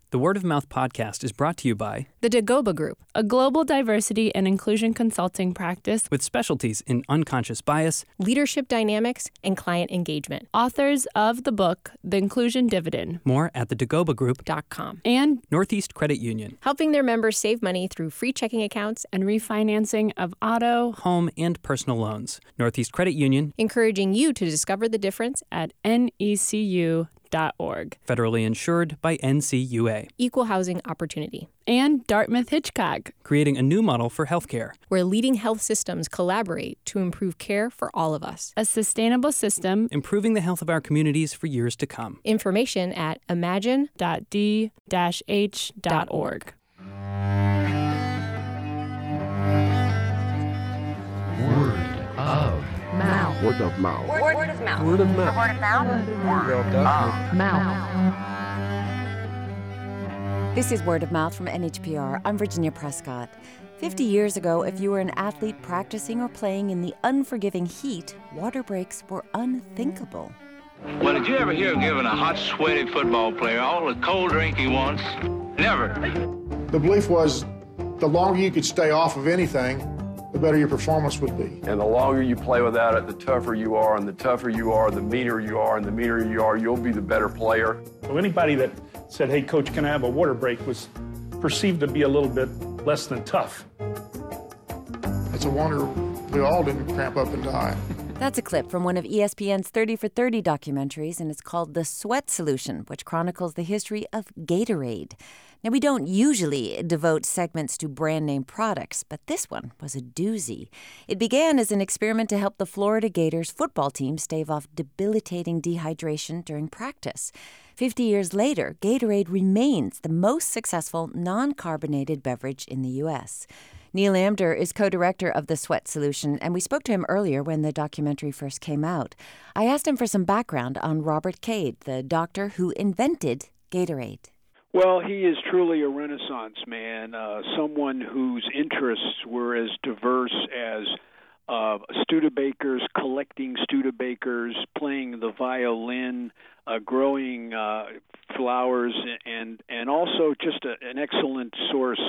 The Word of Mouth podcast is brought to you by the Dagoba Group, a global diversity and inclusion consulting practice with specialties in unconscious bias, leadership dynamics, and client engagement. Authors of the book, The Inclusion Dividend. More at thedagobagroup.com. And Northeast Credit Union, helping their members save money through free checking accounts and refinancing of auto, home, and personal loans. Northeast Credit Union, encouraging you to discover the difference at necu.org. Federally insured by NCUA. Equal housing opportunity. And Dartmouth Hitchcock, creating a new model for healthcare, where leading health systems collaborate to improve care for all of us. A sustainable system, improving the health of our communities for years to come. Information at imagine.d-h.org. Word of mouth. Word of mouth. Word of mouth. Word of mouth. Word of mouth. This is Word of Mouth from NHPR. I'm Virginia Prescott. 50 years ago, if you were an athlete practicing or playing in the unforgiving heat, water breaks were unthinkable. Well, did you ever hear of giving a hot, sweaty football player all the cold drink he wants? Never. The belief was the longer you could stay off of anything, the better your performance would be. And the longer you play without it, the tougher you are, and the tougher you are, the meaner you are, and the meaner you are, you'll be the better player. So anybody that said, hey, coach, can I have a water break, was perceived to be a little bit less than tough. It's a wonder we all didn't cramp up and die. That's a clip from one of ESPN's 30 for 30 documentaries, and it's called The Sweat Solution, which chronicles the history of Gatorade. Now, we don't usually devote segments to brand name products, but this one was a doozy. It began as an experiment to help the Florida Gators football team stave off debilitating dehydration during practice. 50 years later, Gatorade remains the most successful non-carbonated beverage in the U.S. Neil Amdur is co-director of The Sweat Solution, and we spoke to him earlier when the documentary first came out. I asked him for some background on Robert Cade, the doctor who invented Gatorade. Well, he is truly a Renaissance man, someone whose interests were as diverse as Studebakers, collecting Studebakers, playing the violin, growing flowers, and also just an excellent source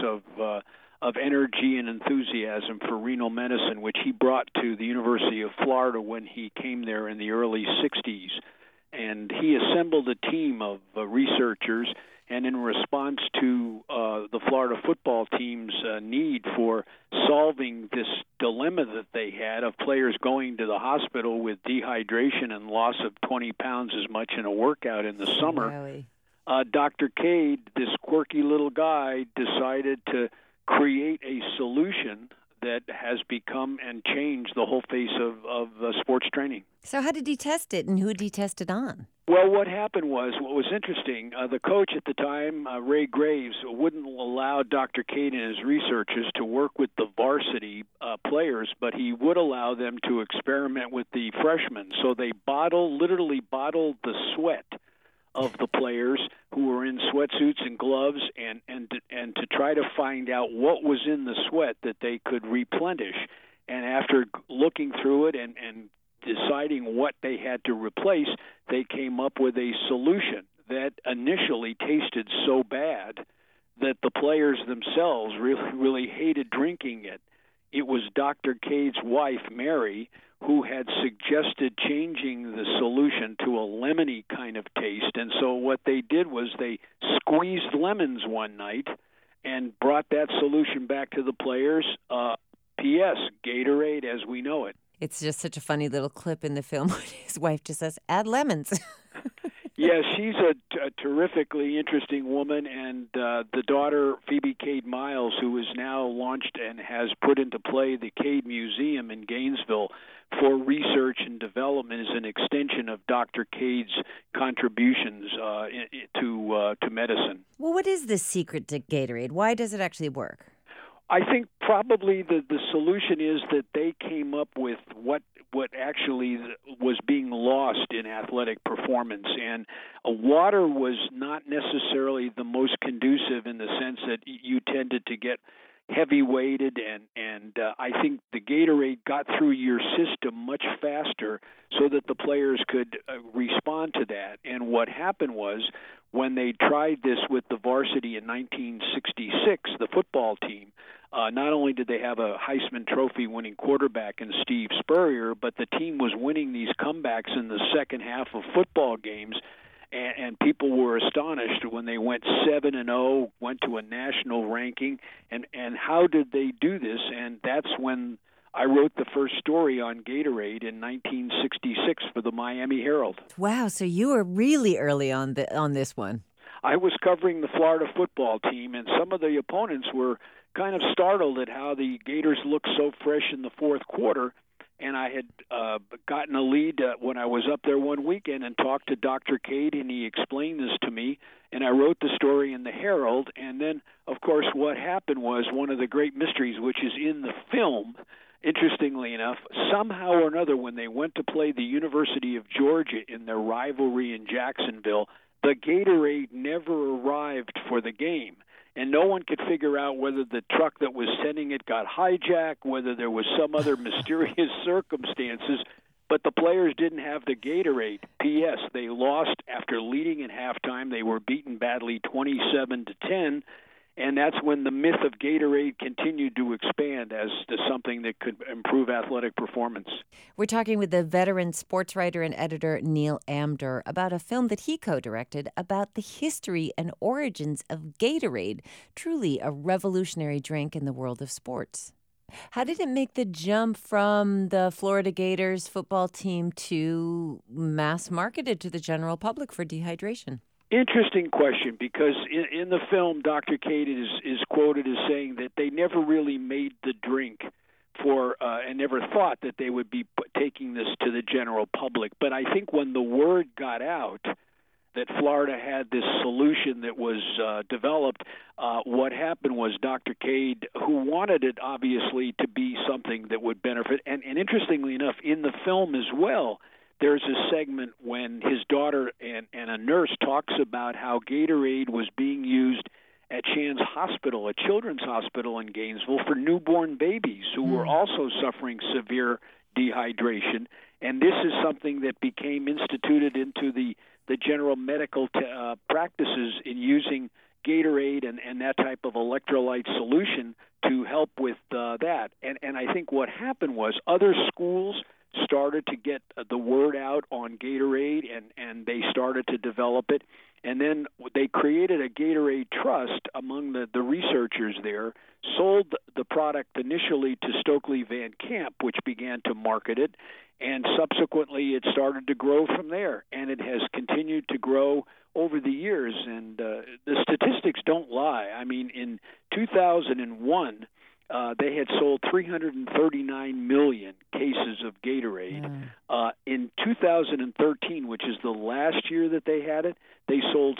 of energy and enthusiasm for renal medicine, which he brought to the University of Florida when he came there in the early 60s. And he assembled a team of researchers, and in response to the Florida football team's need for solving this dilemma that they had of players going to the hospital with dehydration and loss of 20 pounds as much in a workout in the summer, Dr. Cade, this quirky little guy, decided to create a solution that has become and changed the whole face of sports training. So how did he test it, and who did he test it on? Well, what happened was, what was interesting, the coach at the time, Ray Graves, wouldn't allow Dr. Cade and his researchers to work with the varsity players, but he would allow them to experiment with the freshmen. So they literally bottled the sweat of the players who were in sweatsuits and gloves, and to try to find out what was in the sweat that they could replenish. And after looking through it and deciding what they had to replace, they came up with a solution that initially tasted so bad that the players themselves really hated drinking it. It was Dr. Cade's wife, Mary, who had suggested changing the solution to a lemony kind of taste. And so what they did was they squeezed lemons one night and brought that solution back to the players. P.S. Gatorade as we know it. It's just such a funny little clip in the film when his wife just says, add lemons. Yeah, she's a terrifically interesting woman, and the daughter, Phoebe Cade Miles, who is now launched and has put into play the Cade Museum in Gainesville for research and development, is an extension of Dr. Cade's contributions to medicine. Well, what is the secret to Gatorade? Why does it actually work? I think probably the solution is that they came up with what actually was being lost in athletic performance. And water was not necessarily the most conducive in the sense that you tended to get heavy weighted, and I think the Gatorade got through your system much faster so that the players could respond to that. And what happened was when they tried this with the varsity in 1966, the football team, not only did they have a Heisman Trophy winning quarterback in Steve Spurrier, but the team was winning these comebacks in the second half of football games, and people were astonished when they went 7-0, went to a national ranking, and how did they do this? And that's when I wrote the first story on Gatorade in 1966 for the Miami Herald. Wow, so you were really early on this one. I was covering the Florida football team, and some of the opponents were kind of startled at how the Gators looked so fresh in the fourth quarter. And I had gotten a lead when I was up there one weekend and talked to Dr. Cade, and he explained this to me. And I wrote the story in the Herald. And then, of course, what happened was one of the great mysteries, which is in the film, interestingly enough, somehow or another, when they went to play the University of Georgia in their rivalry in Jacksonville, the Gatorade never arrived for the game. And no one could figure out whether the truck that was sending it got hijacked, whether there was some other mysterious circumstances, but the players didn't have the Gatorade. P.S. They lost after leading at halftime. They were beaten badly 27-10, and that's when the myth of Gatorade continued to expand as to something that could improve athletic performance. We're talking with the veteran sports writer and editor Neil Amdur about a film that he co-directed about the history and origins of Gatorade, truly a revolutionary drink in the world of sports. How did it make the jump from the Florida Gators football team to mass marketed to the general public for dehydration? Interesting question, because in the film, Dr. Cade is quoted as saying that they never really made the drink and never thought that they would be taking this to the general public. But I think when the word got out that Florida had this solution that was developed, what happened was Dr. Cade, who wanted it obviously to be something that would benefit, and interestingly enough, in the film as well, there's a segment when his daughter and a nurse talks about how Gatorade was being used at Shands Hospital, a children's hospital in Gainesville, for newborn babies who were also suffering severe dehydration. And this is something that became instituted into the general medical practices in using Gatorade and that type of electrolyte solution to help with that. And I think what happened was other schools started to get the word out on Gatorade, and they started to develop it. And then they created a Gatorade trust among the researchers there, sold the product initially to Stokely Van Camp, which began to market it, and subsequently it started to grow from there. And it has continued to grow over the years, and the statistics don't lie. I mean, in 2001, they had sold 339 million cases of Gatorade. In 2013, which is the last year that they had it, they sold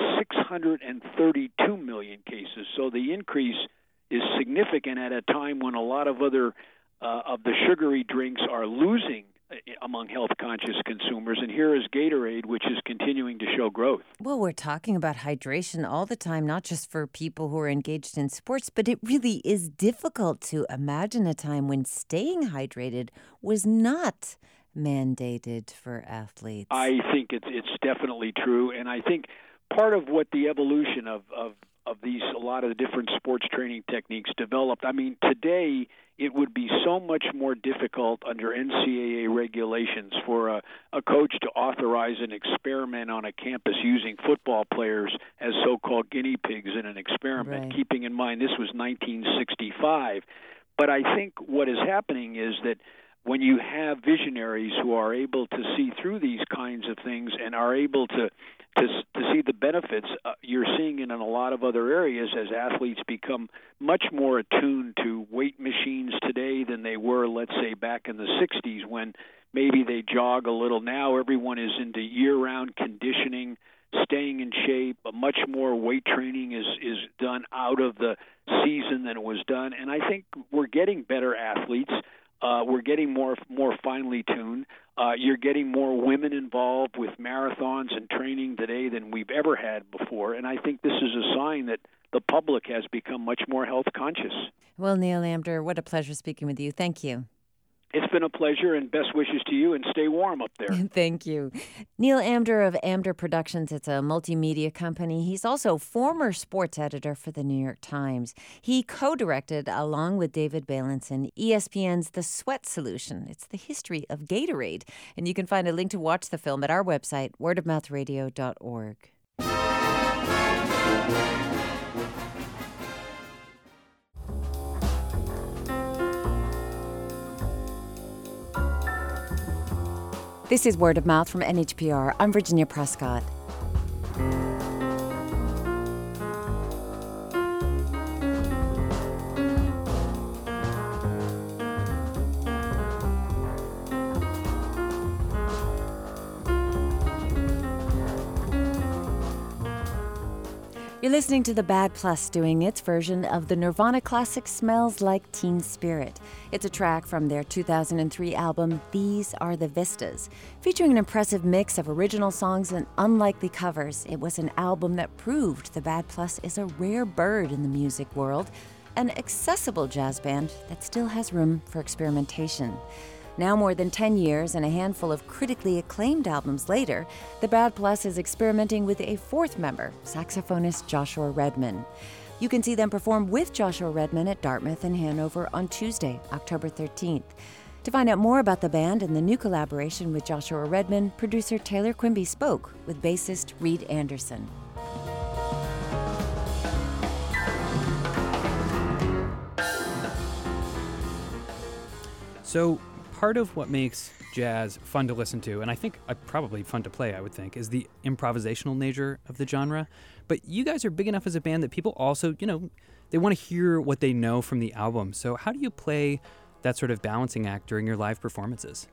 632 million cases. So the increase is significant at a time when a lot of other of the sugary drinks are losing among health-conscious consumers, and here is Gatorade, which is continuing to show growth. Well, we're talking about hydration all the time, not just for people who are engaged in sports, but it really is difficult to imagine a time when staying hydrated was not mandated for athletes. I think it's definitely true, and I think part of what the evolution of these, a lot of the different sports training techniques developed. I mean, today it would be so much more difficult under NCAA regulations for a coach to authorize an experiment on a campus using football players as so-called guinea pigs in an experiment, keeping in mind this was 1965. But I think what is happening is that when you have visionaries who are able to see through these kinds of things and are able to see the benefits, you're seeing it in a lot of other areas as athletes become much more attuned to weight machines today than they were, let's say, back in the 60s when maybe they jog a little. Now everyone is into year-round conditioning, staying in shape. Much more weight training is done out of the season than it was done. And I think we're getting better athletes. We're getting more finely tuned. You're getting more women involved with marathons and training today than we've ever had before. And I think this is a sign that the public has become much more health conscious. Well, Neil Amdur, what a pleasure speaking with you. Thank you. It's been a pleasure, and best wishes to you, and stay warm up there. Thank you. Neil Amdur of Amdur Productions. It's a multimedia company. He's also former sports editor for the New York Times. He co-directed, along with David Bailenson, ESPN's The Sweat Solution. It's the history of Gatorade. And you can find a link to watch the film at our website, wordofmouthradio.org. This is Word of Mouth from NHPR. I'm Virginia Prescott. You're listening to The Bad Plus doing its version of the Nirvana classic Smells Like Teen Spirit. It's a track from their 2003 album, These Are the Vistas. Featuring an impressive mix of original songs and unlikely covers, it was an album that proved The Bad Plus is a rare bird in the music world, an accessible jazz band that still has room for experimentation. Now more than 10 years and a handful of critically acclaimed albums later, The Bad Plus is experimenting with a fourth member, saxophonist Joshua Redman. You can see them perform with Joshua Redman at Dartmouth and Hanover on Tuesday, October 13th. To find out more about the band and the new collaboration with Joshua Redman, producer Taylor Quimby spoke with bassist Reed Anderson. So, part of what makes jazz fun to listen to, and I think probably fun to play, I would think, is the improvisational nature of the genre. But you guys are big enough as a band that people also, they want to hear what they know from the album. So how do you play that sort of balancing act during your live performances?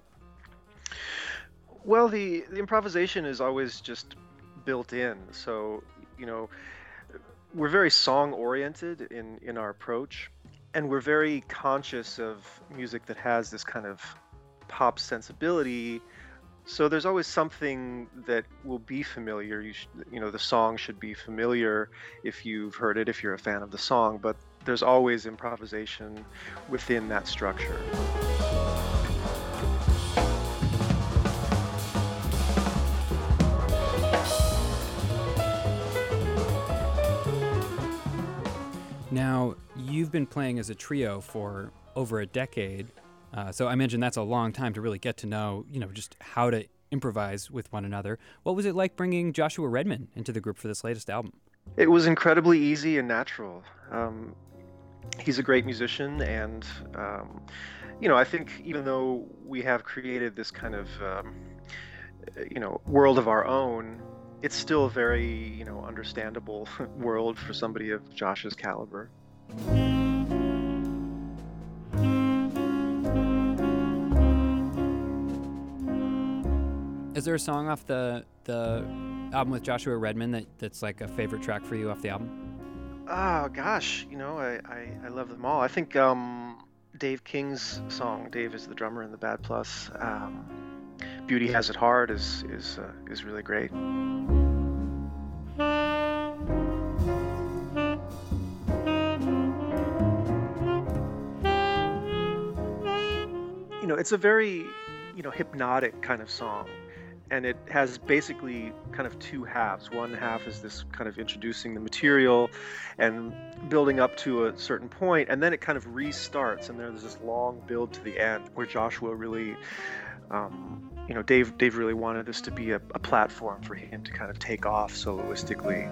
Well, the improvisation is always just built in. So, we're very song-oriented in our approach. And we're very conscious of music that has this kind of pop sensibility. So there's always something that will be familiar. The song should be familiar if you've heard it, if you're a fan of the song. But there's always improvisation within that structure. Now, you've been playing as a trio for over a decade, so I imagine that's a long time to really get to know, just how to improvise with one another. What was it like bringing Joshua Redman into the group for this latest album? It was incredibly easy and natural. He's a great musician, and, I think even though we have created this kind of, world of our own, it's still a very, understandable world for somebody of Josh's caliber. Is there a song off the album with Joshua Redman that's like a favorite track for you off the album? Oh, gosh, I love them all. I think Dave King's song, Dave is the drummer in The Bad Plus, Beauty Has It Hard is really great. It's a very, hypnotic kind of song. And it has basically kind of two halves. One half is this kind of introducing the material and building up to a certain point, and then it kind of restarts, and there's this long build to the end where Joshua really, Dave really wanted this to be a platform for him to kind of take off soloistically.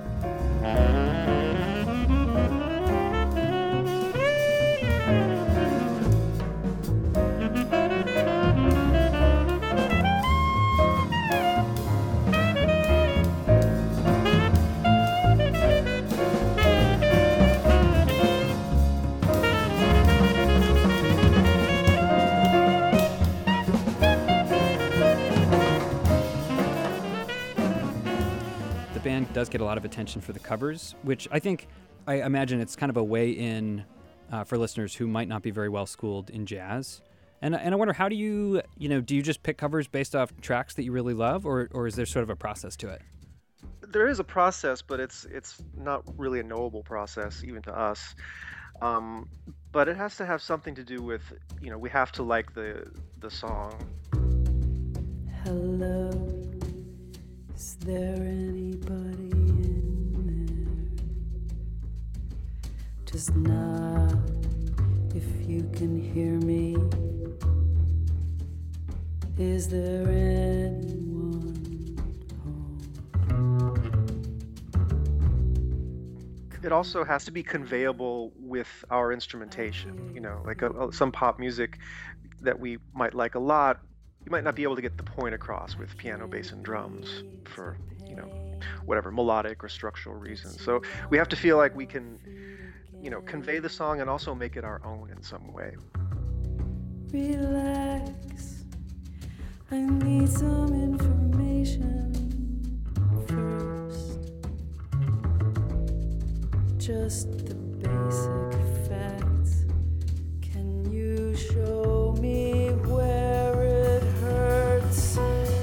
Band does get a lot of attention for the covers, which I imagine it's kind of a way in for listeners who might not be very well schooled in jazz. And I wonder, how do you just pick covers based off tracks that you really love, or is there sort of a process to it? there is a process, but it's not really a knowable process even to us. But it has to have something to do with, we have to like the song. Hello, is there anybody in there? Just knock if you can hear me. Is there anyone home? It also has to be conveyable with our instrumentation. Like some pop music that we might like a lot, you might not be able to get the point across with piano, bass, and drums for, whatever melodic or structural reasons. So we have to feel like we can, convey the song and also make it our own in some way. Relax, I need some information first. Just the basic facts. Can you show me where it hurts?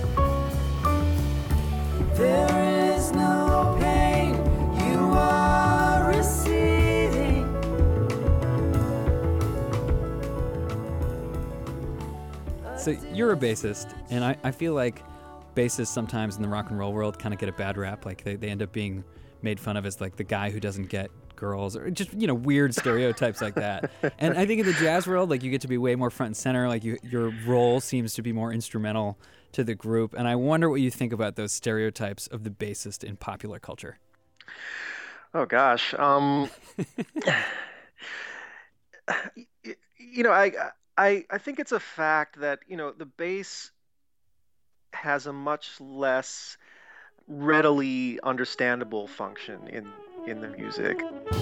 There is no pain, you are receding. So you're a bassist, and I feel like bassists sometimes in the rock and roll world kind of get a bad rap. Like they end up being made fun of as like the guy who doesn't get girls, or just weird stereotypes like that. And I think in the jazz world, like you get to be way more front and center. Like your role seems to be more instrumental to the group. And I wonder what you think about those stereotypes of the bassist in popular culture. Oh gosh, I think it's a fact that the bass has a much less readily understandable function in the music.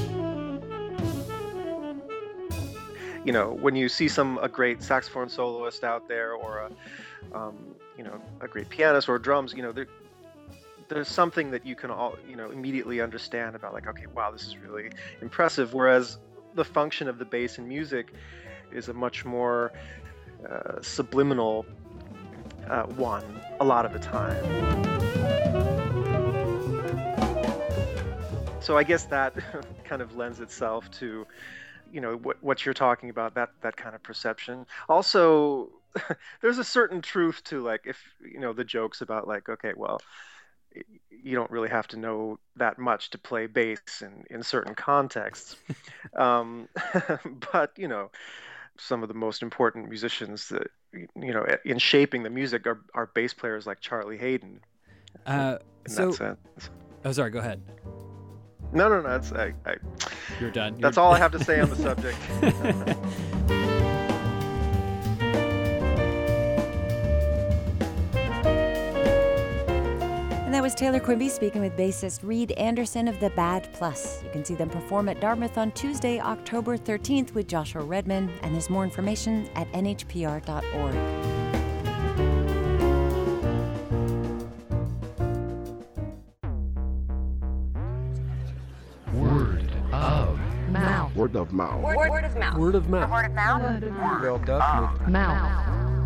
When you see a great saxophone soloist out there, or a great pianist or drums, there's something that you can all immediately understand about, like, okay, wow, this is really impressive. Whereas the function of the bass in music is a much more subliminal one a lot of the time. So I guess that kind of lends itself to, what you're talking about, that kind of perception. Also, there's a certain truth to, like, if, the jokes about, like, okay, well, you don't really have to know that much to play bass in certain contexts. But, some of the most important musicians that, in shaping the music are bass players like Charlie Haden. That sense. Oh, sorry, go ahead. No, You're done. That's all I have to say on the subject. And that was Taylor Quimby speaking with bassist Reed Anderson of the Bad Plus. You can see them perform at Dartmouth on Tuesday, October 13th with Joshua Redman, and there's more information at nhpr.org. Word of mouth. Word of mouth. Word of mouth. Word of mouth. Wel dat met mouth.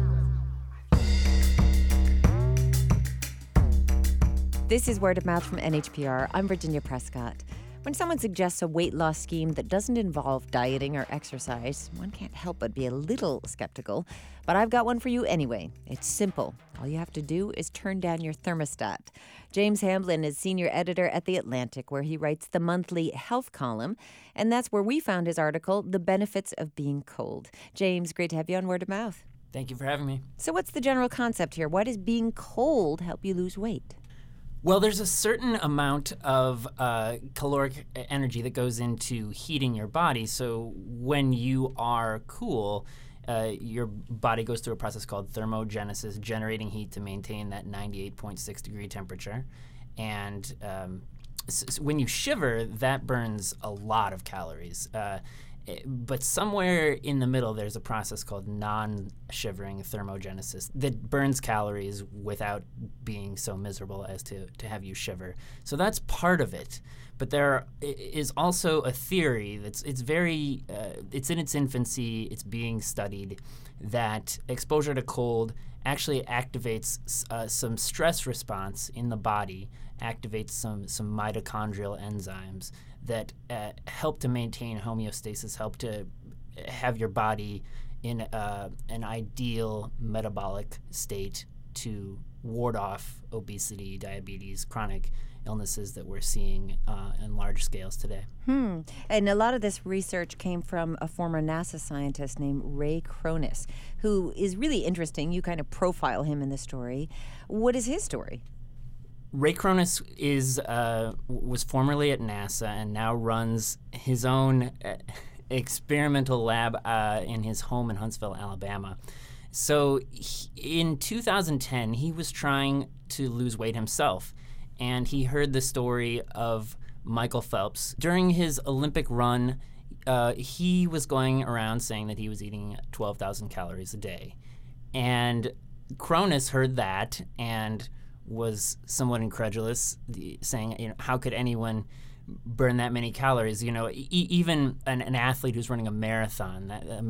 This is Word of Mouth from NHPR. I'm Virginia Prescott. When someone suggests a weight loss scheme that doesn't involve dieting or exercise, one can't help but be a little skeptical. But I've got one for you anyway. It's simple. All you have to do is turn down your thermostat. James Hamblin is senior editor at The Atlantic, where he writes the monthly health column. And that's where we found his article, The Benefits of Being Cold. James, great to have you on Word of Mouth. Thank you for having me. So what's the general concept here? Why does being cold help you lose weight? Well, there's a certain amount of caloric energy that goes into heating your body. So when you are cool, your body goes through a process called thermogenesis, generating heat to maintain that 98.6 degree temperature. And when you shiver, that burns a lot of calories. But somewhere in the middle, there's a process called non-shivering thermogenesis that burns calories without being so miserable as to have you shiver. So that's part of it. But there is also a theory it's in its infancy, it's being studied, that exposure to cold actually activates some stress response in the body, activates some mitochondrial enzymes that help to maintain homeostasis, help to have your body in an ideal metabolic state to ward off obesity, diabetes, chronic illnesses that we're seeing in large scales today. And a lot of this research came from a former NASA scientist named Ray Cronus, who is really interesting. You kind of profile him in the story. What is his story? Ray Cronus was formerly at NASA and now runs his own experimental lab in his home in Huntsville, Alabama. So in 2010, he was trying to lose weight himself, and he heard the story of Michael Phelps. During his Olympic run, he was going around saying that he was eating 12,000 calories a day. And Cronus heard that and was somewhat incredulous, saying, how could anyone burn that many calories? Even an athlete who's running a marathon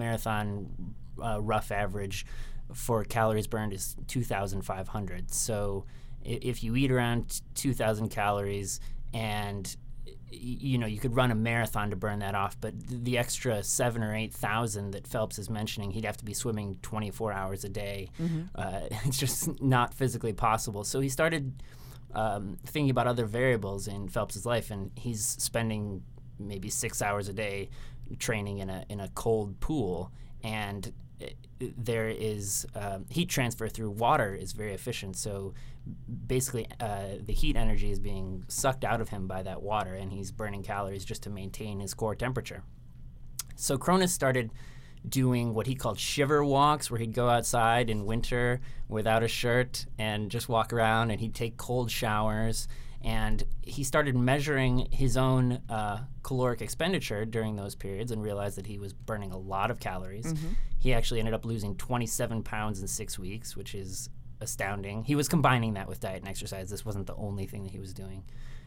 rough average for calories burned is 2,500. So if you eat around 2,000 calories and you could run a marathon to burn that off, but the extra 7,000 or 8,000 that Phelps is mentioning, he'd have to be swimming 24 hours a day. It's just not physically possible. So he started thinking about other variables in Phelps's life, and he's spending maybe 6 hours a day training in a cold pool, and there is heat transfer through water is very efficient. So basically, the heat energy is being sucked out of him by that water, and he's burning calories just to maintain his core temperature. So Cronus started doing what he called shiver walks, where he'd go outside in winter without a shirt and just walk around, and he'd take cold showers. And he started measuring his own caloric expenditure during those periods and realized that he was burning a lot of calories. He actually ended up losing 27 pounds in 6 weeks, which is astounding. He was combining that with diet and exercise. This wasn't the only thing that he was doing.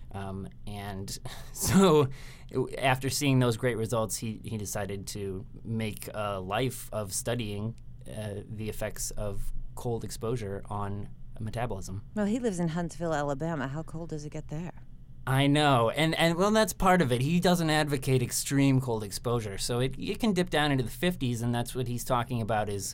And so after seeing those great results, he decided to make a life of studying the effects of cold exposure on metabolism. Well, he lives in Huntsville, Alabama. How cold does it get there? I know, and well, that's part of it. He doesn't advocate extreme cold exposure, so it can dip down into the 50s, and that's what he's talking about is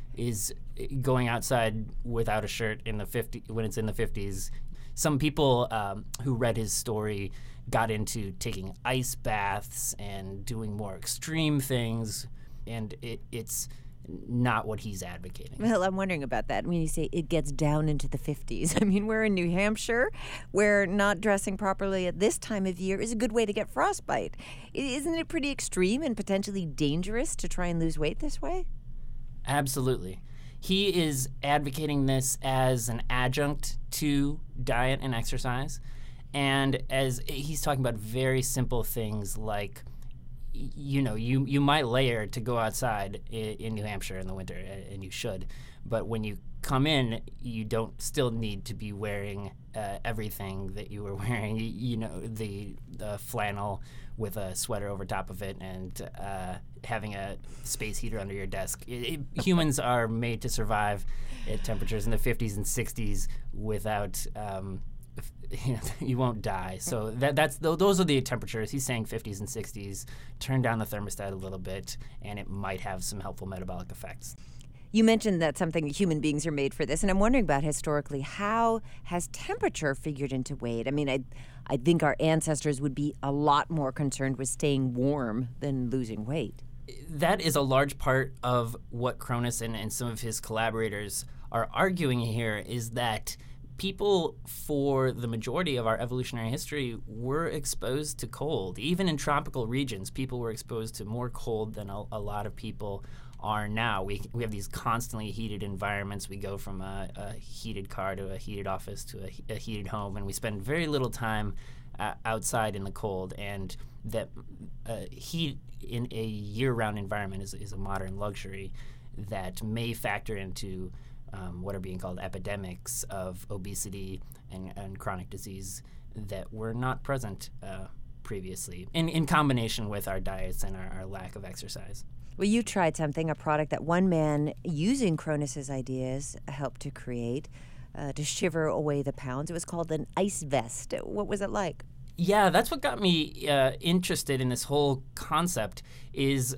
going outside without a shirt in the 50 when it's in the 50s. Some people who read his story got into taking ice baths and doing more extreme things, and it's not what he's advocating. Well, I'm wondering about that. When you say it gets down into the 50s, I mean, we're in New Hampshire, where not dressing properly at this time of year is a good way to get frostbite. Isn't it pretty extreme and potentially dangerous to try and lose weight this way? Absolutely. He is advocating this as an adjunct to diet and exercise, and as he's talking about very simple things like, you might layer to go outside in New Hampshire in the winter, and you should, but when you come in, you don't still need to be wearing everything that you were wearing, the flannel with a sweater over top of it and having a space heater under your desk. Humans are made to survive at temperatures in the 50s and 60s without you won't die. So those are the temperatures. He's saying 50s and 60s. Turn down the thermostat a little bit, and it might have some helpful metabolic effects. You mentioned that human beings are made for this, and I'm wondering about historically, how has temperature figured into weight? I mean, I think our ancestors would be a lot more concerned with staying warm than losing weight. That is a large part of what Cronus and some of his collaborators are arguing here, is that people, for the majority of our evolutionary history, were exposed to cold. Even in tropical regions, people were exposed to more cold than a lot of people are now. We have these constantly heated environments. We go from a heated car to a heated office to a heated home, and we spend very little time outside in the cold. And that heat in a year-round environment is a modern luxury that may factor into what are being called epidemics of obesity and chronic disease that were not present previously, in combination with our diets and our lack of exercise. Well, you tried something, a product that one man using Cronus's ideas helped to create to shiver away the pounds. It was called an ice vest. What was it like? Yeah, that's what got me interested in this whole concept is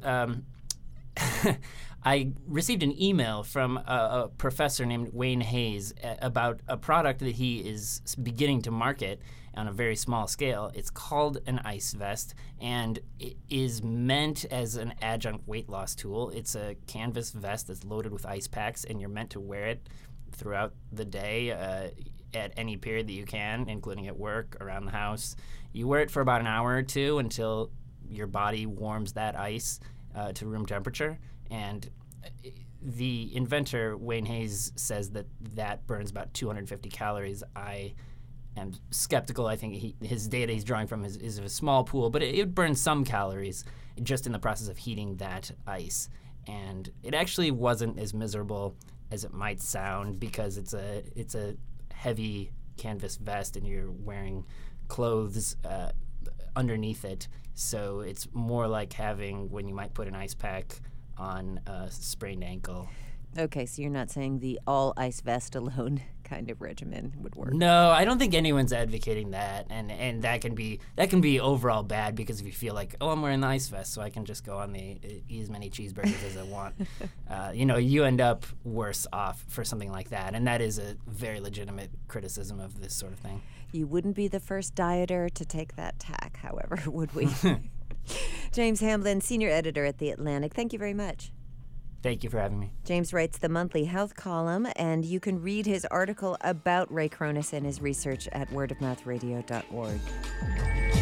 I received an email from a professor named Wayne Hayes about a product that he is beginning to market on a very small scale. It's called an ice vest, and it is meant as an adjunct weight loss tool. It's a canvas vest that's loaded with ice packs, and you're meant to wear it throughout the day at any period that you can, including at work, around the house. You wear it for about an hour or two until your body warms that ice to room temperature. And the inventor, Wayne Hayes, says that burns about 250 calories. I am skeptical. I think his data he's drawing from is a small pool, but it burns some calories just in the process of heating that ice. And it actually wasn't as miserable as it might sound, because it's a heavy canvas vest and you're wearing clothes underneath it. So it's more like having when you might put an ice pack on a sprained ankle. Okay, so you're not saying the all ice vest alone kind of regimen would work? No, I don't think anyone's advocating that, and that can be overall bad, because if you feel like, oh, I'm wearing the ice vest, so I can just go on eat as many cheeseburgers as I want, you end up worse off for something like that, and that is a very legitimate criticism of this sort of thing. You wouldn't be the first dieter to take that tack, however, would we? James Hamblin, senior editor at The Atlantic, thank you very much. Thank you for having me. James writes the monthly health column, and you can read his article about Ray Cronus and his research at wordofmouthradio.org.